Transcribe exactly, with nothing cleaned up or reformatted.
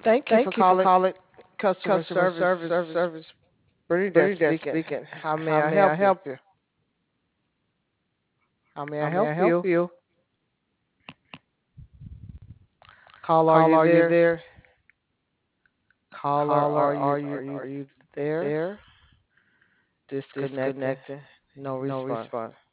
Thank you for Thank you for calling calling customer customer service service service service Bernadette Bernadette speaking. speaking. How may How I may I help you? help you? How may I How may I help help you? you? Call, are you Call, are you there? there? Caller, Caller, are you are you are you are you there? there? Disconnecting. Disconnecting. No No response. response.